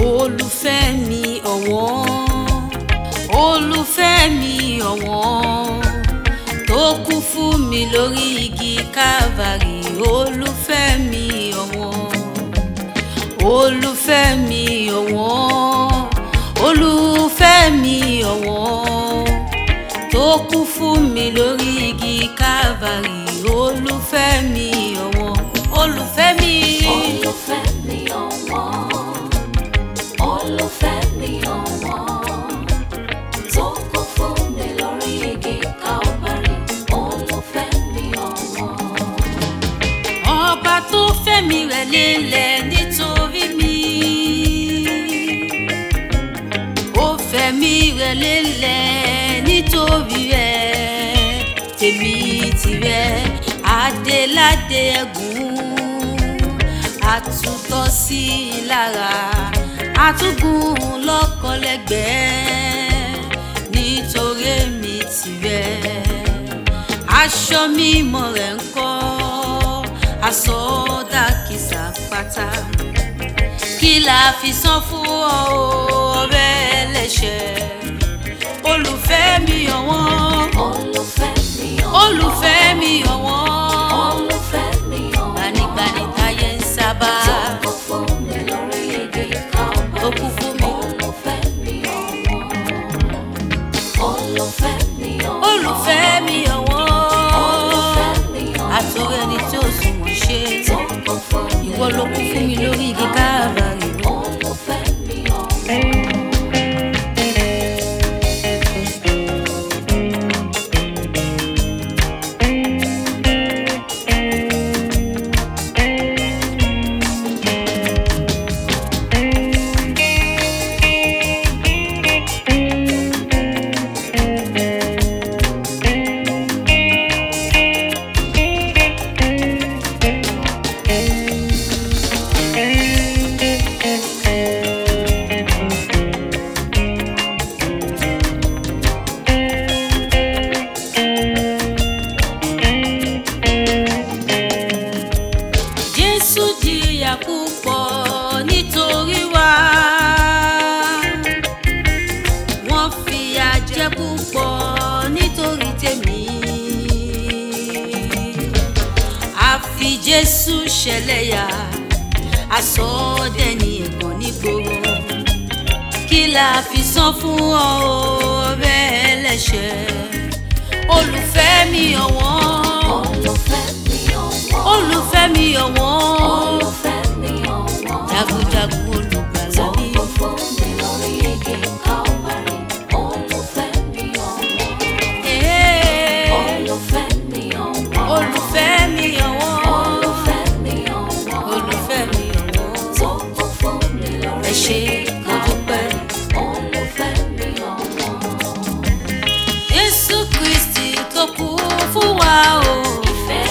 Olùfẹ́ mi ọ̀wọ́n, olùfẹ́ mi ọ̀wọ́n, tó kú fún mi lórí igi Calvary. Olùfẹ́ mi ọ̀wọ́n, olùfẹ́ mi ọ̀wọ́n, olùfẹ́ mi ọ̀wọ́n, tó kú fún mi lórí igi Calvary. Olùfẹ́ mi ọ̀wọ́n, olùfẹ́ mi, olùfẹ́ mi ọ̀wọ́n, olùfẹ́ mi ọ̀wọ́n, tó kú fún mi lórí igi Calvary. Olùfẹ́ mi ọ̀wọ́n, ọba tó fẹ̀mí rẹ̀ lélẹ̀ nítorí mi, ó fẹ̀mí rẹ̀ lélẹ̀ nítorí rẹ̀. Tèmi tìrẹ adéládé ẹ̀gún, àtúntọ́ sí i lára, àtúgùn lọ́kọ̀lẹ́gbẹ̀ẹ́. Nítorí èmi tìrẹ aṣọ mímọ́ rẹ̀ ń kọ́, àsọdàkísà pátá. Kí la fi san fún ọ ọ̀rẹ́ ẹlẹ́ṣẹ̀? Olùfẹ́ mi ọ̀wọ́n, olùfẹ́ mi ọ̀wọ́n, olùfẹ́ mi ọ̀wọ́n, olùfẹ́ mi ọ̀wọ́n, gbanigbani táyé ń sábà, tó kú fún mi lórí igi Calvary. ó kú fún mi. Olùfẹ́ mi ọ̀wọ́n, olùfẹ́ mi ọ̀wọ́n, Olùfẹ́ mi ọ̀wọ́n, olùfẹ́ mi ọ̀wọ́n, àtòrẹ́ ẹni tí ó sunwọ̀n ṣe. tó kú fún mi Ìwọ ló kú fún mi lórí igi Calvary. olùfẹ́ mi ọ̀wọ́n. Jésù jìyà púpọ̀ nítorí wa, wọ́n fìyà jẹ púpọ̀ nítorí tèmi. A fi Jésù ṣẹlẹ́yà, a sọ ọ́ dẹni ẹ̀gàn nígboro. Kí la fi san fún ọ ọ̀rẹ́ ẹlẹ́ṣẹ̀? Olùfẹ́ mi ọ̀wọ́n, Olùfẹ́ mi ọ̀wọ́n, olùfẹ́ mi ọ̀wọ́n, olùfẹ́ mi ọ̀wọ́n, jagunjagun olùgbàlà tó mi. kú fún mi lórí igi Calvary. Olùfẹ́ mi ọ̀wọ́n, olùfẹ́ mi ọ̀wọ́n, Olùfẹ́ mi ọ̀wọ́n, olùfẹ́ mi ọ̀wọ́n, olùfẹ́ mi ọ̀wọ́n, tó kú fún mi lórí ẹ ṣé igi mo dúpẹ́. Calvary. Olùfẹ́ mi ọ̀wọ́n, Jésù Kristi tó kú fún wa o. ìfẹ́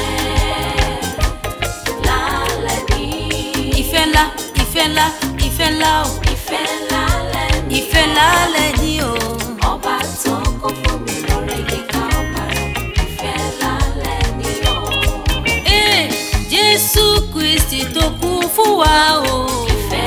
lálẹ́ ní, Ìfẹ́ ńlá, ìfẹ́ ńlá, ìfẹ́ ńlá o. ìfẹ́ lálẹ́ ní, Ìfẹ́ lálẹ́ ní o. ọba tó kú fún mi lórí igi Calvary. Ìfẹ́ lálẹ́ ní o, Jésù Kristi tó kú fún wa o. ìfẹ́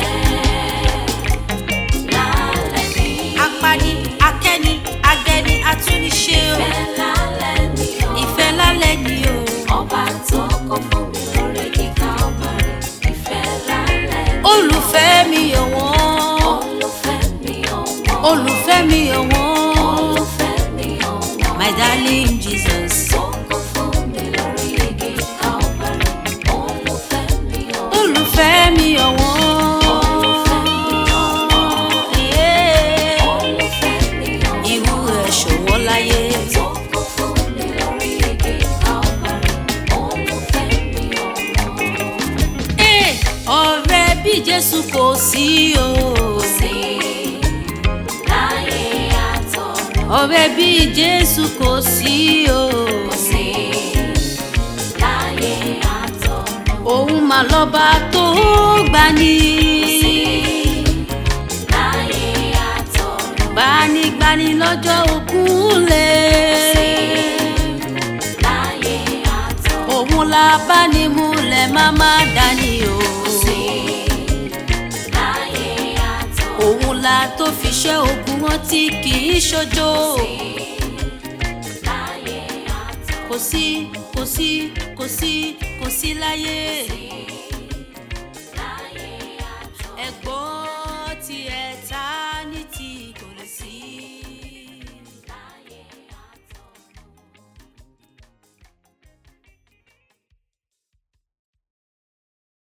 lálẹ́ ní, Apani, akẹ́ni, agẹni, atúniṣe o. ìfẹ́ lálẹ́ ní o, Ìfẹ́ lálẹ́ ní o. ọba tó kú fún mi lórí igi Calvary. Ìfẹ́ lálẹ́ ní, Olùfẹ́ mi ọ̀wọ́n, olùfẹ́ mi ọ̀wọ́n, olùfẹ́ mi ọ̀wọ́n, olùfẹ́ mi ọ̀wọ́n, my darling Jesus. tó kú fún mi lórí igi Calvary. Olùfẹ́ mi ọ̀wọ́n, Olùfẹ́ mi ọ̀wọ́n, olùfẹ́ mi ọ̀wọ́n, irú rẹ̀ ṣọ̀wọ́n láyé. tó kú fún mi lórí igi Calvary. Olùfẹ́ mi ọ̀wọ́n, Ọ̀rẹ́ bí Jésù kò sí o. sí láyé àtọ̀run, Ọ̀rẹ́ bí Jésù kò sí o. sí láyé àtọ̀run, Òun mà lọ́ba tó gbani. láyé àtọ̀run, Gbanigbani lọ́jọ́ ogun lè. láyé àtọ̀run, Òun la bá ní múlẹ̀ má má dání o. sí láyé àtọ̀run. fiṣẹ́ ogun wọn tí kì í ṣojo. Kò sí, kò sí, kò sí, kò sí láyé. Ẹ gbọ́.